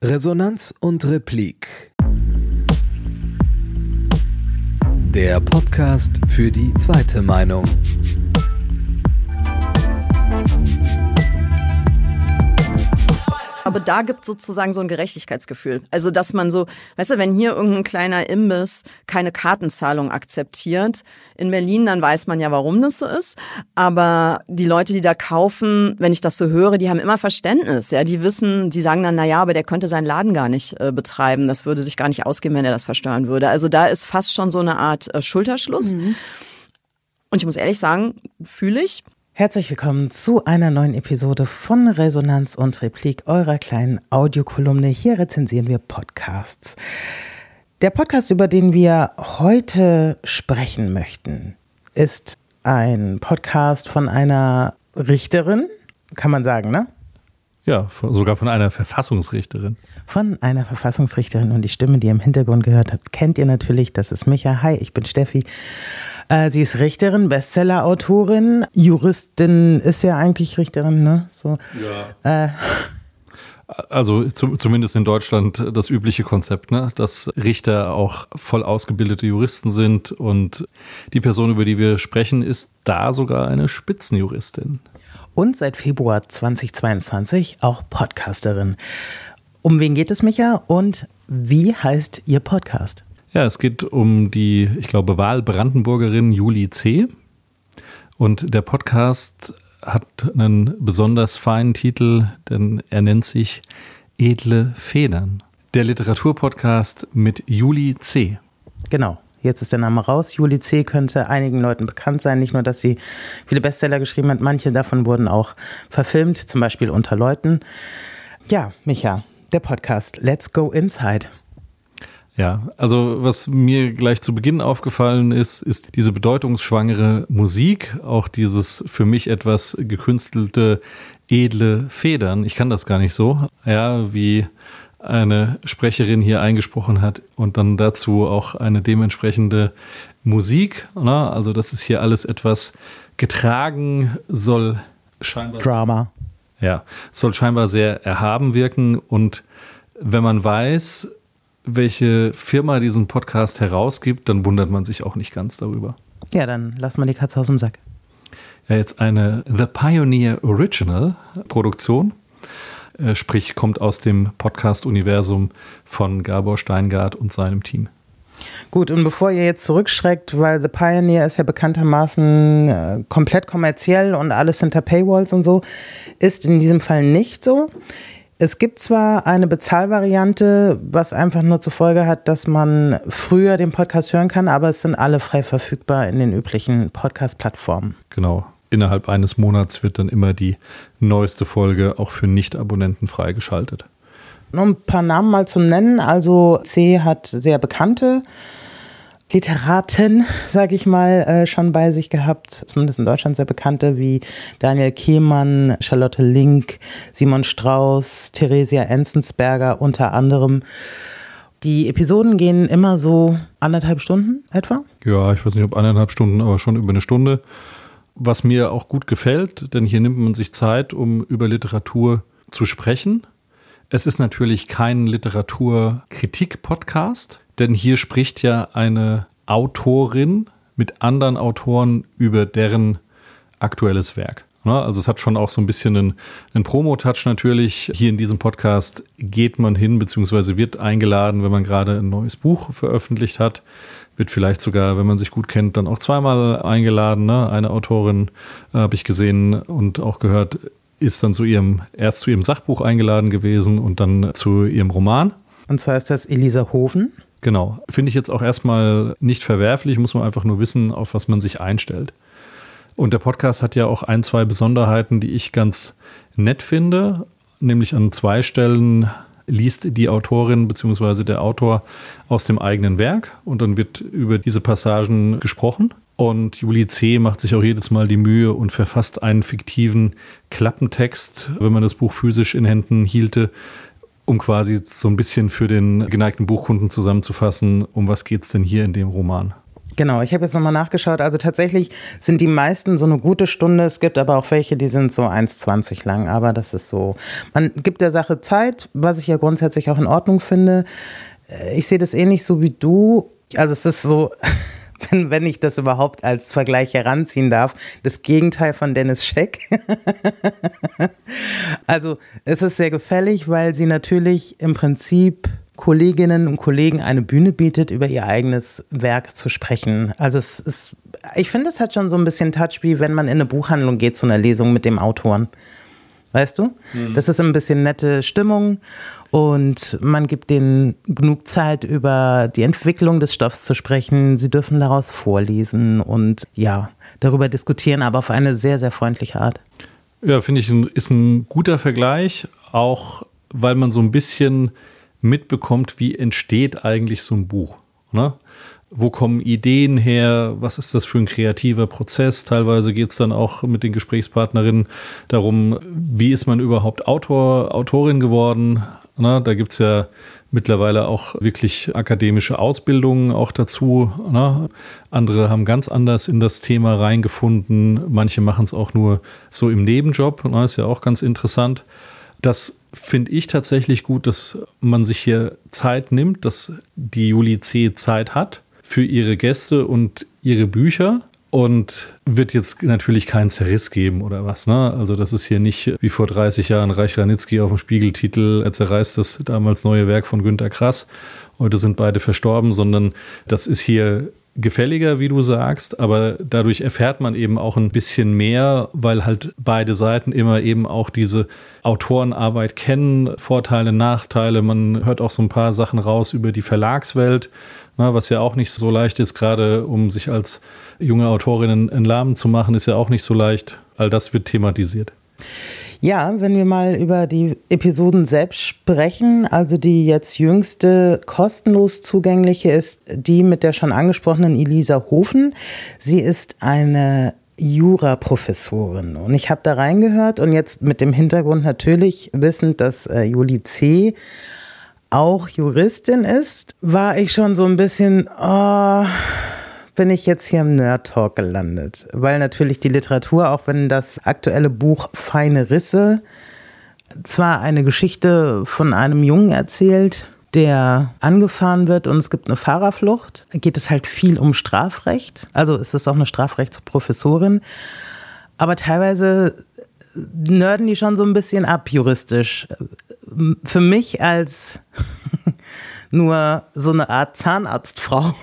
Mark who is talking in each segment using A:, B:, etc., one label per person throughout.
A: Resonanz und Replik. Der Podcast für die zweite Meinung.
B: Aber da gibt es sozusagen so ein Gerechtigkeitsgefühl. Also, dass man so, weißt du, wenn hier irgendein kleiner Imbiss keine Kartenzahlung akzeptiert, in Berlin, dann weiß man ja, warum das so ist. Aber die Leute, die da kaufen, wenn ich das so höre, die haben immer Verständnis. Ja, die wissen, die sagen dann, naja, aber der könnte seinen Laden gar nicht betreiben. Das würde sich gar nicht ausgehen, wenn er das versteuern würde. Also da ist fast schon so eine Art Schulterschluss. Und ich muss ehrlich sagen, fühle ich.
C: Herzlich willkommen zu einer neuen Episode von Resonanz und Replik, eurer kleinen Audiokolumne. Hier rezensieren wir Podcasts. Der Podcast, über den wir heute sprechen möchten, ist ein Podcast von einer Richterin, kann man sagen, ne?
D: Ja, sogar von einer Verfassungsrichterin.
C: Von einer Verfassungsrichterin, und die Stimme, die ihr im Hintergrund gehört habt, kennt ihr natürlich, das ist Micha. Hi, ich bin Steffi. Sie ist Richterin, Bestseller-Autorin, Juristin ist ja eigentlich Richterin, ne? So. Ja.
D: Also zumindest in Deutschland das übliche Konzept, ne? Dass Richter auch voll ausgebildete Juristen sind, und die Person, über die wir sprechen, ist da sogar eine Spitzenjuristin.
C: Und seit Februar 2022 auch Podcasterin. Um wen geht es, Micha? Und wie heißt Ihr Podcast?
D: Ja, es geht um die, ich glaube, Wahlbrandenburgerin Julie C. Und der Podcast hat einen besonders feinen Titel, denn er nennt sich Edle Federn. Der Literaturpodcast mit Julie C.
C: Genau. Jetzt ist der Name raus. Julie C. könnte einigen Leuten bekannt sein. Nicht nur, dass sie viele Bestseller geschrieben hat, manche davon wurden auch verfilmt, zum Beispiel Unter Leuten. Ja, Micha, der Podcast Let's Go Inside.
D: Ja, also was mir gleich zu Beginn aufgefallen ist diese bedeutungsschwangere Musik, auch dieses für mich etwas gekünstelte edle Federn. Ich kann das gar nicht so, ja, wie eine Sprecherin hier eingesprochen hat, und dann dazu auch eine dementsprechende Musik. Ne? Also das ist hier alles etwas getragen, soll scheinbar
C: Drama.
D: Ja, soll scheinbar sehr erhaben wirken, und wenn man weiß, welche Firma diesen Podcast herausgibt, dann wundert man sich auch nicht ganz darüber.
C: Ja, dann lass mal die Katze aus dem Sack.
D: Ja, jetzt eine The Pioneer Original Produktion, sprich kommt aus dem Podcast-Universum von Gabor Steingart und seinem Team.
C: Gut, und bevor ihr jetzt zurückschreckt, weil The Pioneer ist ja bekanntermaßen komplett kommerziell und alles hinter Paywalls und so, ist in diesem Fall nicht so. Es gibt zwar eine Bezahlvariante, was einfach nur zur Folge hat, dass man früher den Podcast hören kann, aber es sind alle frei verfügbar in den üblichen Podcast-Plattformen.
D: Genau. Innerhalb eines Monats wird dann immer die neueste Folge auch für Nicht-Abonnenten freigeschaltet.
C: Nur ein paar Namen mal zu nennen. Also C hat sehr bekannte Literaten, sage ich mal, schon bei sich gehabt, zumindest in Deutschland sehr bekannte, wie Daniel Kehlmann, Charlotte Link, Simon Strauß, Theresia Enzensberger unter anderem. Die Episoden gehen immer so 1,5 Stunden etwa?
D: Ja, ich weiß nicht, ob 1,5 Stunden, aber schon über eine Stunde. Was mir auch gut gefällt, denn hier nimmt man sich Zeit, um über Literatur zu sprechen. Es ist natürlich kein Literaturkritik-Podcast, denn hier spricht ja eine Autorin mit anderen Autoren über deren aktuelles Werk. Also es hat schon auch so ein bisschen einen Promo-Touch natürlich. Hier in diesem Podcast geht man hin, beziehungsweise wird eingeladen, wenn man gerade ein neues Buch veröffentlicht hat. Wird vielleicht sogar, wenn man sich gut kennt, dann auch zweimal eingeladen. Eine Autorin, habe ich gesehen und auch gehört, ist dann erst zu ihrem Sachbuch eingeladen gewesen und dann zu ihrem Roman.
C: Und zwar ist das Elisa Hoven.
D: Genau. Finde ich jetzt auch erstmal nicht verwerflich, muss man einfach nur wissen, auf was man sich einstellt. Und der Podcast hat ja auch 1, 2 Besonderheiten, die ich ganz nett finde. Nämlich an 2 Stellen liest die Autorin bzw. der Autor aus dem eigenen Werk und dann wird über diese Passagen gesprochen. Und Julie C. macht sich auch jedes Mal die Mühe und verfasst einen fiktiven Klappentext, wenn man das Buch physisch in Händen hielte, um quasi so ein bisschen für den geneigten Buchkunden zusammenzufassen, um was geht es denn hier in dem Roman.
C: Genau, ich habe jetzt nochmal nachgeschaut. Also tatsächlich sind die meisten so eine gute Stunde. Es gibt aber auch welche, die sind so 1,20 lang. Aber das ist so, man gibt der Sache Zeit, was ich ja grundsätzlich auch in Ordnung finde. Ich sehe das ähnlich so wie du. Also es ist so, wenn ich das überhaupt als Vergleich heranziehen darf, das Gegenteil von Dennis Scheck. Also es ist sehr gefällig, weil sie natürlich im Prinzip Kolleginnen und Kollegen eine Bühne bietet, über ihr eigenes Werk zu sprechen. Also ich finde, es hat schon so ein bisschen Touch, wie wenn man in eine Buchhandlung geht zu einer Lesung mit dem Autoren. Weißt du? Das ist ein bisschen nette Stimmung und man gibt denen genug Zeit, über die Entwicklung des Stoffs zu sprechen. Sie dürfen daraus vorlesen und ja, darüber diskutieren, aber auf eine sehr, sehr freundliche Art.
D: Ja, finde ich, ist ein guter Vergleich, auch weil man so ein bisschen mitbekommt, wie entsteht eigentlich so ein Buch, ne? Wo kommen Ideen her? Was ist das für ein kreativer Prozess? Teilweise geht es dann auch mit den Gesprächspartnerinnen darum, wie ist man überhaupt Autorin geworden? Ne? Da gibt es ja mittlerweile auch wirklich akademische Ausbildungen auch dazu. Ne? Andere haben ganz anders in das Thema reingefunden. Manche machen es auch nur so im Nebenjob. Ne? Ist ja auch ganz interessant. Das finde ich tatsächlich gut, dass man sich hier Zeit nimmt, dass die Julie C. Zeit hat für ihre Gäste und ihre Bücher und wird jetzt natürlich keinen Zerriss geben oder was, ne? Also das ist hier nicht wie vor 30 Jahren Reich Ranitzky auf dem Spiegeltitel, er zerreißt das damals neue Werk von Günter Grass. Heute sind beide verstorben, sondern das ist hier gefälliger, wie du sagst, aber dadurch erfährt man eben auch ein bisschen mehr, weil halt beide Seiten immer eben auch diese Autorenarbeit kennen, Vorteile, Nachteile. Man hört auch so ein paar Sachen raus über die Verlagswelt, was ja auch nicht so leicht ist, gerade um sich als junge Autorin einen Namen zu machen, ist ja auch nicht so leicht. All das wird thematisiert.
C: Ja, wenn wir mal über die Episoden selbst sprechen, also die jetzt jüngste kostenlos zugängliche ist die mit der schon angesprochenen Elisa Hofen. Sie ist eine Juraprofessorin und ich habe da reingehört und jetzt mit dem Hintergrund natürlich wissend, dass Julie C. auch Juristin ist, war ich schon so ein bisschen, bin ich jetzt hier im Nerd-Talk gelandet. Weil natürlich die Literatur, auch wenn das aktuelle Buch Feine Risse zwar eine Geschichte von einem Jungen erzählt, der angefahren wird und es gibt eine Fahrerflucht, geht es halt viel um Strafrecht. Also es ist auch eine Strafrechtsprofessorin. Aber teilweise nerden die schon so ein bisschen ab juristisch. Für mich als nur so eine Art Zahnarztfrau.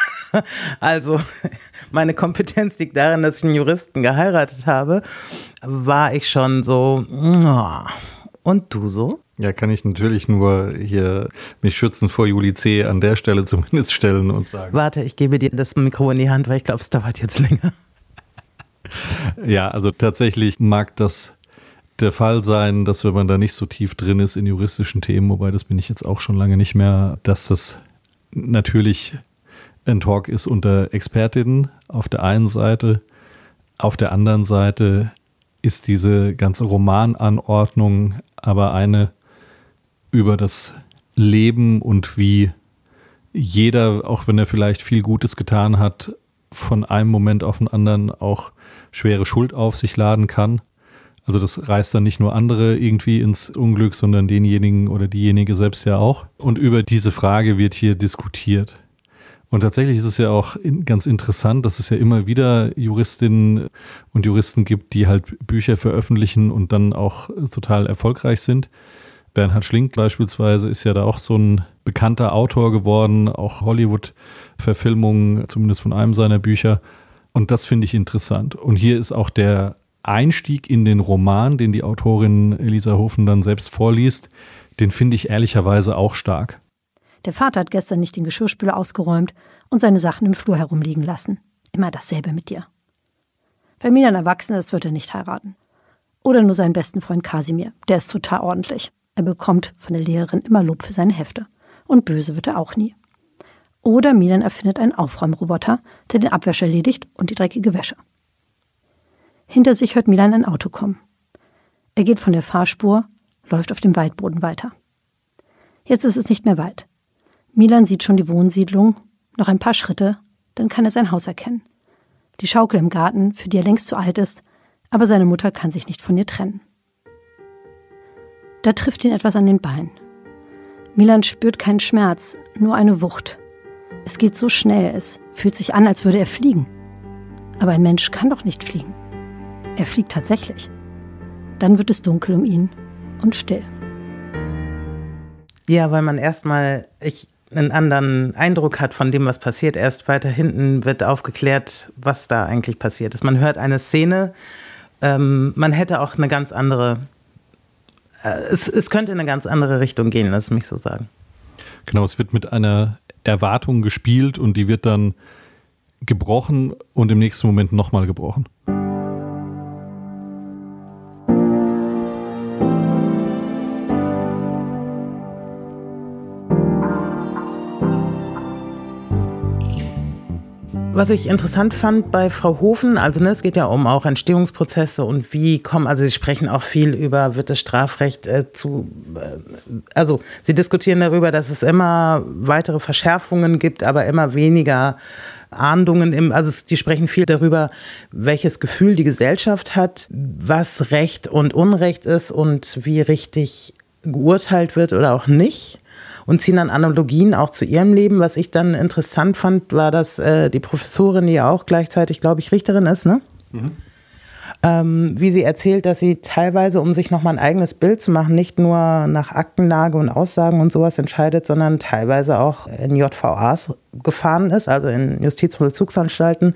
C: Also meine Kompetenz liegt darin, dass ich einen Juristen geheiratet habe, war ich schon so, und du so?
D: Ja, kann ich natürlich nur hier mich schützen vor Julie C. an der Stelle zumindest stellen und sagen.
C: Warte, ich gebe dir das Mikro in die Hand, weil ich glaube, es dauert jetzt länger.
D: Ja, also tatsächlich mag das der Fall sein, dass wenn man da nicht so tief drin ist in juristischen Themen, wobei das bin ich jetzt auch schon lange nicht mehr, dass das natürlich ein Talk ist unter Expertinnen auf der einen Seite. Auf der anderen Seite ist diese ganze Romananordnung aber eine über das Leben und wie jeder, auch wenn er vielleicht viel Gutes getan hat, von einem Moment auf den anderen auch schwere Schuld auf sich laden kann. Also das reißt dann nicht nur andere irgendwie ins Unglück, sondern denjenigen oder diejenige selbst ja auch. Und über diese Frage wird hier diskutiert. Und tatsächlich ist es ja auch ganz interessant, dass es ja immer wieder Juristinnen und Juristen gibt, die halt Bücher veröffentlichen und dann auch total erfolgreich sind. Bernhard Schlink beispielsweise ist ja da auch so ein bekannter Autor geworden, auch Hollywood-Verfilmungen, zumindest von einem seiner Bücher. Und das finde ich interessant. Und hier ist auch der Einstieg in den Roman, den die Autorin Elisa Hofen dann selbst vorliest, den finde ich ehrlicherweise auch stark.
E: Der Vater hat gestern nicht den Geschirrspüler ausgeräumt und seine Sachen im Flur herumliegen lassen. Immer dasselbe mit dir. Wenn Milan erwachsen ist, wird er nicht heiraten. Oder nur seinen besten Freund Kasimir. Der ist total ordentlich. Er bekommt von der Lehrerin immer Lob für seine Hefte. Und böse wird er auch nie. Oder Milan erfindet einen Aufräumroboter, der den Abwasch erledigt und die dreckige Wäsche. Hinter sich hört Milan ein Auto kommen. Er geht von der Fahrspur, läuft auf dem Waldboden weiter. Jetzt ist es nicht mehr weit. Milan sieht schon die Wohnsiedlung, noch ein paar Schritte, dann kann er sein Haus erkennen. Die Schaukel im Garten, für die er längst zu alt ist, aber seine Mutter kann sich nicht von ihr trennen. Da trifft ihn etwas an den Beinen. Milan spürt keinen Schmerz, nur eine Wucht. Es geht so schnell, es fühlt sich an, als würde er fliegen. Aber ein Mensch kann doch nicht fliegen. Er fliegt tatsächlich. Dann wird es dunkel um ihn und still.
C: Ja, weil man erstmal einen anderen Eindruck hat von dem, was passiert. Erst weiter hinten wird aufgeklärt, was da eigentlich passiert ist. Man hört eine Szene, man hätte auch eine ganz andere, es könnte in eine ganz andere Richtung gehen, lass mich so sagen.
D: Genau, es wird mit einer Erwartung gespielt und die wird dann gebrochen und im nächsten Moment nochmal gebrochen.
C: Was ich interessant fand bei Frau Hofen, also es geht ja um auch Entstehungsprozesse und also Sie sprechen auch viel über, wird das Strafrecht also Sie diskutieren darüber, dass es immer weitere Verschärfungen gibt, aber immer weniger Ahndungen, die sprechen viel darüber, welches Gefühl die Gesellschaft hat, was Recht und Unrecht ist und wie richtig geurteilt wird oder auch nicht. Und ziehen dann Analogien auch zu ihrem Leben. Was ich dann interessant fand, war, dass die Professorin, die ja auch gleichzeitig, glaube ich, Richterin ist, ne? Mhm. Wie sie erzählt, dass sie teilweise, um sich nochmal ein eigenes Bild zu machen, nicht nur nach Aktenlage und Aussagen und sowas entscheidet, sondern teilweise auch in JVAs gefahren ist, also in Justizvollzugsanstalten,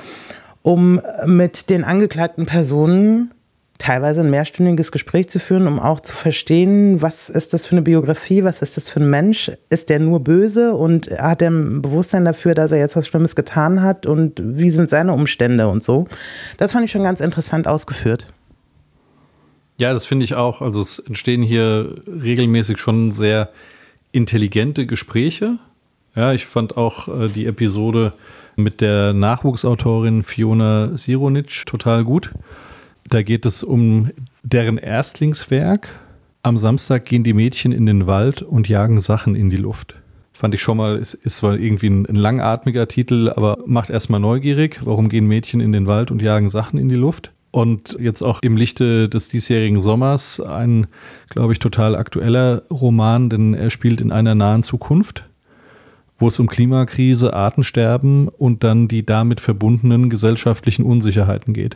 C: um mit den angeklagten Personen teilweise ein mehrstündiges Gespräch zu führen, um auch zu verstehen, was ist das für eine Biografie, was ist das für ein Mensch, ist der nur böse und hat er ein Bewusstsein dafür, dass er jetzt was Schlimmes getan hat und wie sind seine Umstände und so. Das fand ich schon ganz interessant ausgeführt.
D: Ja, das finde ich auch. Also es entstehen hier regelmäßig schon sehr intelligente Gespräche. Ja, ich fand auch die Episode mit der Nachwuchsautorin Fiona Sironitsch total gut. Da geht es um deren Erstlingswerk. Am Samstag gehen die Mädchen in den Wald und jagen Sachen in die Luft. Fand ich schon mal, ist zwar irgendwie ein langatmiger Titel, aber macht erstmal neugierig. Warum gehen Mädchen in den Wald und jagen Sachen in die Luft? Und jetzt auch im Lichte des diesjährigen Sommers ein, glaube ich, total aktueller Roman, denn er spielt in einer nahen Zukunft, wo es um Klimakrise, Artensterben und dann die damit verbundenen gesellschaftlichen Unsicherheiten geht.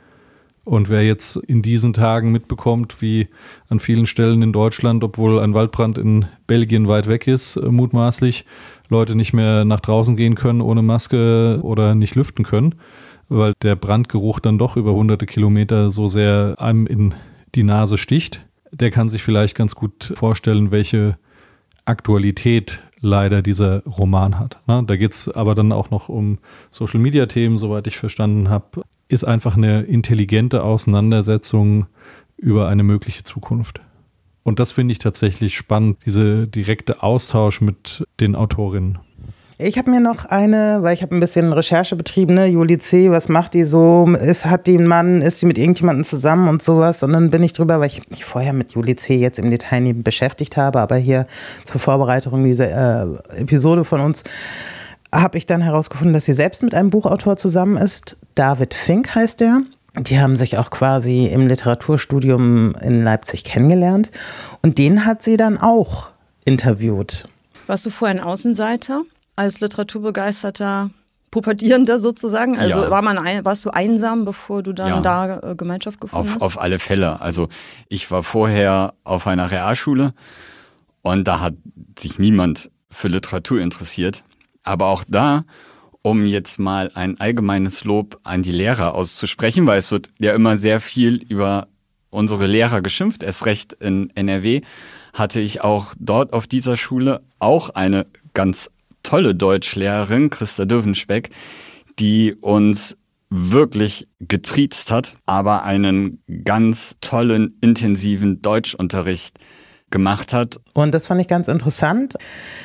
D: Und wer jetzt in diesen Tagen mitbekommt, wie an vielen Stellen in Deutschland, obwohl ein Waldbrand in Belgien weit weg ist, mutmaßlich, Leute nicht mehr nach draußen gehen können ohne Maske oder nicht lüften können, weil der Brandgeruch dann doch über hunderte Kilometer so sehr einem in die Nase sticht, der kann sich vielleicht ganz gut vorstellen, welche Aktualität leider dieser Roman hat. Da geht es aber dann auch noch um Social-Media-Themen, soweit ich verstanden habe. Ist einfach eine intelligente Auseinandersetzung über eine mögliche Zukunft. Und das finde ich tatsächlich spannend, dieser direkte Austausch mit den Autorinnen.
C: Ich habe mir noch weil ich habe ein bisschen Recherche betrieben, ne? Julie C., was macht die so? Hat die einen Mann? Ist die mit irgendjemandem zusammen und sowas? Und dann bin ich drüber, weil ich mich vorher mit Julie C. jetzt im Detail nicht beschäftigt habe, aber hier zur Vorbereitung dieser Episode von uns habe ich dann herausgefunden, dass sie selbst mit einem Buchautor zusammen ist. David Fink heißt er. Die haben sich auch quasi im Literaturstudium in Leipzig kennengelernt. Und den hat sie dann auch interviewt.
B: Warst du vorher ein Außenseiter als literaturbegeisterter Pubertierender sozusagen? Also
F: ja.
B: Warst du einsam, bevor du dann da Gemeinschaft gefunden hast?
F: Auf alle Fälle. Also ich war vorher auf einer Realschule und da hat sich niemand für Literatur interessiert. Aber auch da, um jetzt mal ein allgemeines Lob an die Lehrer auszusprechen, weil es wird ja immer sehr viel über unsere Lehrer geschimpft, erst recht in NRW, hatte ich auch dort auf dieser Schule auch eine ganz tolle Deutschlehrerin, Christa Döwenspeck, die uns wirklich getriezt hat, aber einen ganz tollen, intensiven Deutschunterricht gemacht hat.
C: Und das fand ich ganz interessant.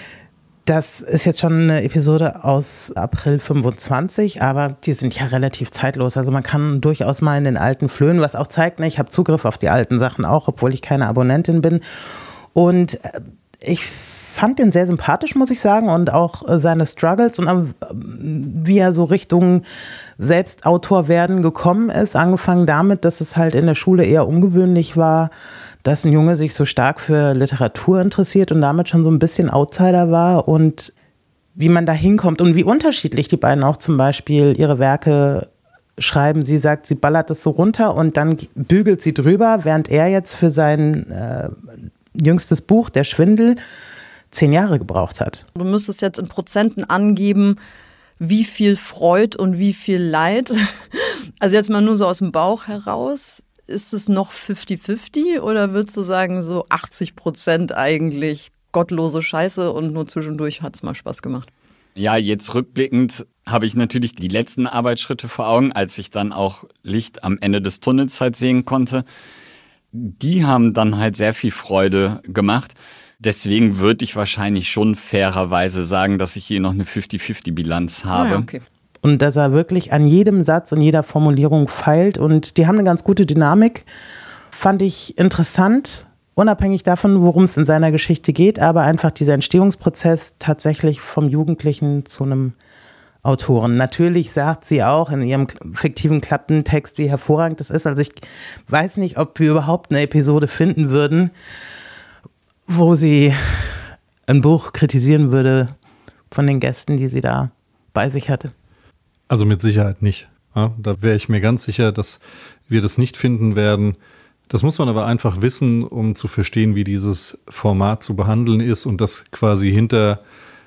C: Das ist jetzt schon eine Episode aus April 25, aber die sind ja relativ zeitlos. Also man kann durchaus mal in den alten flöhen, was auch zeigt, ich habe Zugriff auf die alten Sachen auch, obwohl ich keine Abonnentin bin. Und ich fand den sehr sympathisch, muss ich sagen, und auch seine Struggles und wie er so Richtung Selbstautor werden gekommen ist, angefangen damit, dass es halt in der Schule eher ungewöhnlich war, dass ein Junge sich so stark für Literatur interessiert und damit schon so ein bisschen Outsider war und wie man da hinkommt und wie unterschiedlich die beiden auch zum Beispiel ihre Werke schreiben. Sie sagt, sie ballert es so runter und dann bügelt sie drüber, während er jetzt für sein jüngstes Buch, Der Schwindel, 10 Jahre gebraucht hat.
B: Du müsstest jetzt in Prozenten angeben, wie viel Freud und wie viel Leid. Also jetzt mal nur so aus dem Bauch heraus. Ist es noch 50-50 oder würdest du sagen, so 80% eigentlich gottlose Scheiße und nur zwischendurch hat es mal Spaß gemacht?
F: Ja, jetzt rückblickend habe ich natürlich die letzten Arbeitsschritte vor Augen, als ich dann auch Licht am Ende des Tunnels halt sehen konnte. Die haben dann halt sehr viel Freude gemacht. Deswegen würde ich wahrscheinlich schon fairerweise sagen, dass ich hier noch eine 50-50-Bilanz habe.
B: Ja, okay.
C: Und dass er wirklich an jedem Satz und jeder Formulierung feilt. Und die haben eine ganz gute Dynamik. Fand ich interessant, unabhängig davon, worum es in seiner Geschichte geht. Aber einfach dieser Entstehungsprozess tatsächlich vom Jugendlichen zu einem Autoren. Natürlich sagt sie auch in ihrem fiktiven Klappentext, wie hervorragend das ist. Also ich weiß nicht, ob wir überhaupt eine Episode finden würden, wo sie ein Buch kritisieren würde von den Gästen, die sie da bei sich hatte.
D: Also mit Sicherheit nicht. Ja, da wäre ich mir ganz sicher, dass wir das nicht finden werden. Das muss man aber einfach wissen, um zu verstehen, wie dieses Format zu behandeln ist und das quasi hinter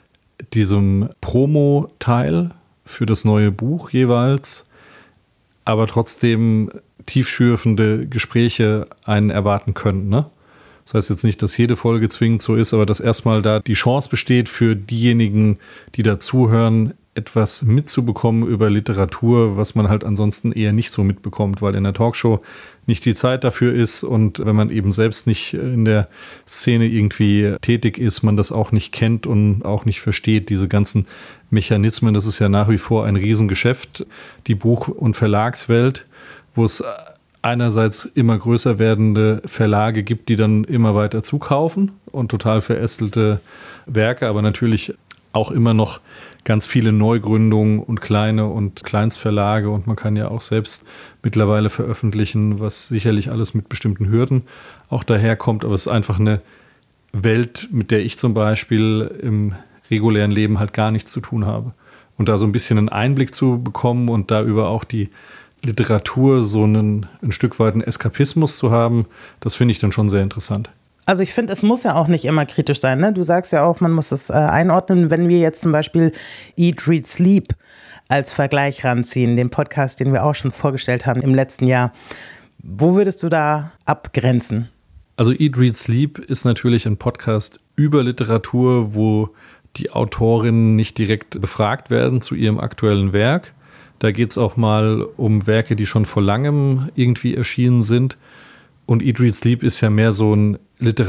D: diesem Promo-Teil für das neue Buch jeweils, aber trotzdem tiefschürfende Gespräche einen erwarten können. Ne? Das heißt jetzt nicht, dass jede Folge zwingend so ist, aber dass erstmal da die Chance besteht für diejenigen, die da zuhören, etwas mitzubekommen über Literatur, was man halt ansonsten eher nicht so mitbekommt, weil in der Talkshow nicht die Zeit dafür ist und wenn man eben selbst nicht in der Szene irgendwie tätig ist, man das auch nicht kennt und auch nicht versteht, diese ganzen Mechanismen. Das ist ja nach wie vor ein Riesengeschäft, die Buch- und Verlagswelt, wo es einerseits immer größer werdende Verlage gibt, die dann immer weiter zukaufen und total verästelte Werke, aber natürlich auch immer noch ganz viele Neugründungen und kleine und Kleinstverlage und man kann ja auch selbst mittlerweile veröffentlichen, was sicherlich alles mit bestimmten Hürden auch daherkommt, aber es ist einfach eine Welt, mit der ich zum Beispiel im regulären Leben halt gar nichts zu tun habe. Und da so ein bisschen einen Einblick zu bekommen und da über auch die Literatur so ein Stück weit einen Eskapismus zu haben, das finde ich dann schon sehr interessant.
C: Also ich finde, es muss ja auch nicht immer kritisch sein. Ne? Du sagst ja auch, man muss es einordnen. Wenn wir jetzt zum Beispiel Eat, Read, Sleep als Vergleich ranziehen, den Podcast, den wir auch schon vorgestellt haben im letzten Jahr, wo würdest du da abgrenzen?
D: Also Eat, Read, Sleep ist natürlich ein Podcast über Literatur, wo die Autorinnen nicht direkt befragt werden zu ihrem aktuellen Werk. Da geht es auch mal um Werke, die schon vor langem irgendwie erschienen sind. Und Eat, Read, Sleep ist ja mehr so ein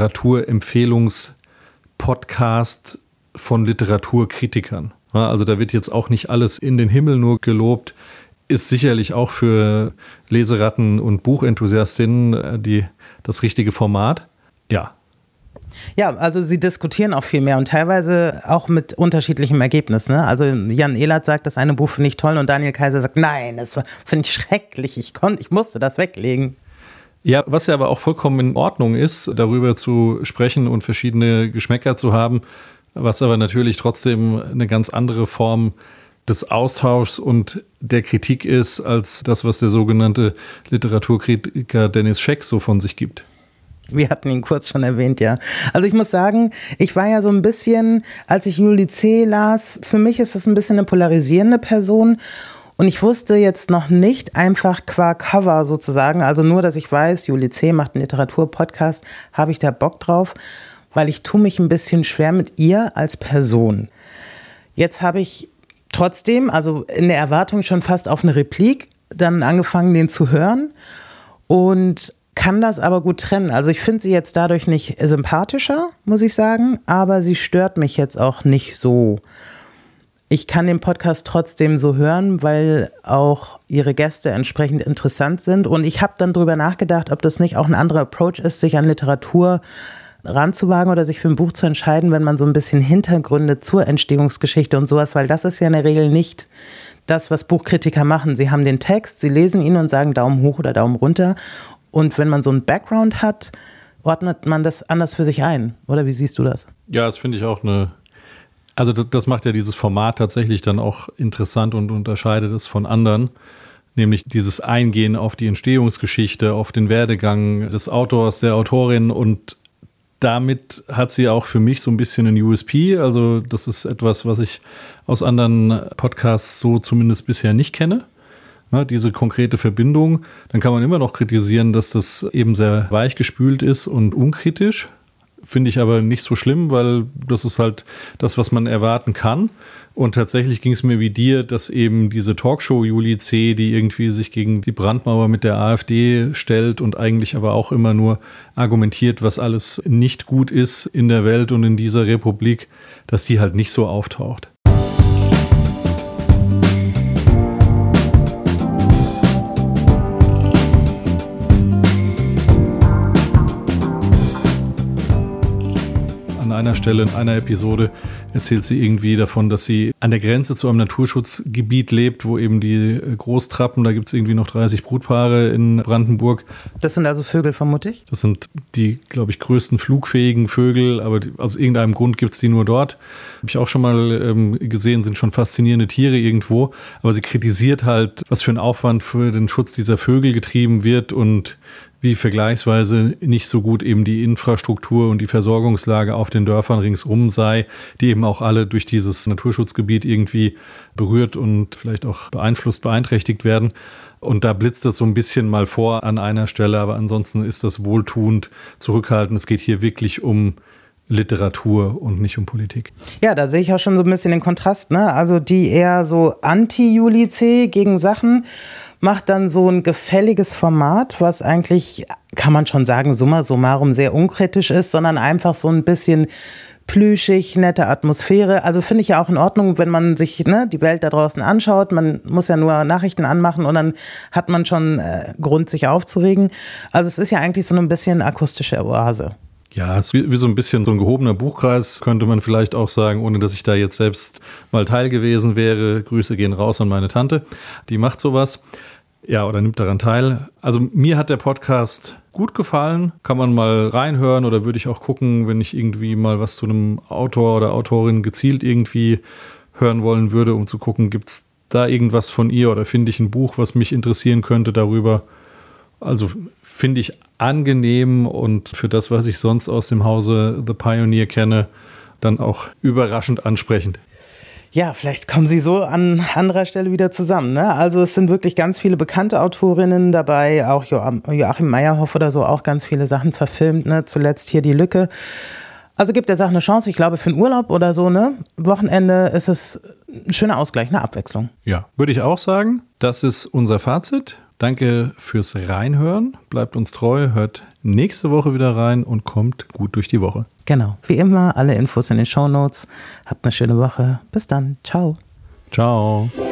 D: Literaturempfehlungs-Podcast von Literaturkritikern. Ja, also da wird jetzt auch nicht alles in den Himmel nur gelobt. Ist sicherlich auch für Leseratten und Buchenthusiastinnen das richtige Format. Ja.
C: Ja, also sie diskutieren auch viel mehr und teilweise auch mit unterschiedlichem Ergebnis. Ne? Also Jan Ehlert sagt, das eine Buch finde ich toll und Daniel Kaiser sagt, nein, das finde ich schrecklich, ich musste das weglegen.
D: Ja, was ja aber auch vollkommen in Ordnung ist, darüber zu sprechen und verschiedene Geschmäcker zu haben, was aber natürlich trotzdem eine ganz andere Form des Austauschs und der Kritik ist, als das, was der sogenannte Literaturkritiker Dennis Scheck so von sich gibt.
C: Wir hatten ihn kurz schon erwähnt, ja. Also ich muss sagen, ich war ja so ein bisschen, als ich Julie C. las, für mich ist das ein bisschen eine polarisierende Person. Und ich wusste jetzt noch nicht einfach qua Cover sozusagen, also nur, dass ich weiß, Julie C. macht einen Literatur-Podcast, habe ich da Bock drauf, weil ich tue mich ein bisschen schwer mit ihr als Person. Jetzt habe ich trotzdem, also in der Erwartung schon fast auf eine Replik, dann angefangen, den zu hören und kann das aber gut trennen. Also ich finde sie jetzt dadurch nicht sympathischer, muss ich sagen, aber sie stört mich jetzt auch nicht so. Ich kann den Podcast trotzdem so hören, weil auch ihre Gäste entsprechend interessant sind. Und ich habe dann drüber nachgedacht, ob das nicht auch ein anderer Approach ist, sich an Literatur ranzuwagen oder sich für ein Buch zu entscheiden, wenn man so ein bisschen Hintergründe zur Entstehungsgeschichte und sowas, weil das ist ja in der Regel nicht das, was Buchkritiker machen. Sie haben den Text, sie lesen ihn und sagen Daumen hoch oder Daumen runter. Und wenn man so einen Background hat, ordnet man das anders für sich ein. Oder wie siehst du das?
D: Ja, das finde ich auch also das macht ja dieses Format tatsächlich dann auch interessant und unterscheidet es von anderen. Nämlich dieses Eingehen auf die Entstehungsgeschichte, auf den Werdegang des Autors, der Autorin, und damit hat sie auch für mich so ein bisschen einen USP. Also das ist etwas, was ich aus anderen Podcasts so zumindest bisher nicht kenne. Ne, diese konkrete Verbindung. Dann kann man immer noch kritisieren, dass das eben sehr weichgespült ist und unkritisch. Finde ich aber nicht so schlimm, weil das ist halt das, was man erwarten kann. Und tatsächlich ging es mir wie dir, dass eben diese Talkshow Juli C., die irgendwie sich gegen die Brandmauer mit der AfD stellt und eigentlich aber auch immer nur argumentiert, was alles nicht gut ist in der Welt und in dieser Republik, dass die halt nicht so auftaucht. An einer Stelle, in einer Episode erzählt sie irgendwie davon, dass sie an der Grenze zu einem Naturschutzgebiet lebt, wo eben die Großtrappen, da gibt es irgendwie noch 30 Brutpaare in Brandenburg.
C: Das sind also Vögel, vermute ich?
D: Das sind die, glaube ich, größten flugfähigen Vögel, aber aus irgendeinem Grund gibt es die nur dort. Habe ich auch schon mal gesehen, sind schon faszinierende Tiere irgendwo. Aber sie kritisiert halt, was für ein Aufwand für den Schutz dieser Vögel getrieben wird und wie vergleichsweise nicht so gut eben die Infrastruktur und die Versorgungslage auf den Dörfern ringsum sei, die eben auch alle durch dieses Naturschutzgebiet irgendwie berührt und vielleicht auch beeinflusst, beeinträchtigt werden. Und da blitzt das so ein bisschen mal vor an einer Stelle, aber ansonsten ist das wohltuend, zurückhaltend. Es geht hier wirklich um Literatur und nicht um Politik.
C: Ja, da sehe ich auch schon so ein bisschen den Kontrast, ne? Also die eher so Anti-Juli C. gegen Sachen macht dann so ein gefälliges Format, was eigentlich, kann man schon sagen, summa summarum sehr unkritisch ist, sondern einfach so ein bisschen plüschig, nette Atmosphäre. Also finde ich ja auch in Ordnung, wenn man sich die Welt da draußen anschaut. Man muss ja nur Nachrichten anmachen und dann hat man schon Grund, sich aufzuregen. Also es ist ja eigentlich so ein bisschen akustische Oase.
D: Ja, es ist wie so ein bisschen so ein gehobener Buchkreis, könnte man vielleicht auch sagen, ohne dass ich da jetzt selbst mal Teil gewesen wäre. Grüße gehen raus an meine Tante, die macht sowas. Ja, oder nimmt daran teil. Also mir hat der Podcast gut gefallen. Kann man mal reinhören oder würde ich auch gucken, wenn ich irgendwie mal was zu einem Autor oder Autorin gezielt irgendwie hören wollen würde, um zu gucken, gibt es da irgendwas von ihr oder finde ich ein Buch, was mich interessieren könnte darüber. Also finde ich angenehm und für das, was ich sonst aus dem Hause The Pioneer kenne, dann auch überraschend ansprechend.
C: Ja, vielleicht kommen sie so an anderer Stelle wieder zusammen, ne? Also es sind wirklich ganz viele bekannte Autorinnen dabei, auch Joachim Meyerhoff oder so, auch ganz viele Sachen verfilmt, ne? Zuletzt hier Die Lücke. Also gibt der Sache eine Chance, ich glaube für einen Urlaub oder so, ne? Wochenende ist es ein schöner Ausgleich, eine Abwechslung.
D: Ja, würde ich auch sagen. Das ist unser Fazit. Danke fürs Reinhören. Bleibt uns treu, hört nächste Woche wieder rein und kommt gut durch die Woche.
C: Genau. Wie immer, alle Infos in den Shownotes. Habt eine schöne Woche. Bis dann. Ciao.
D: Ciao.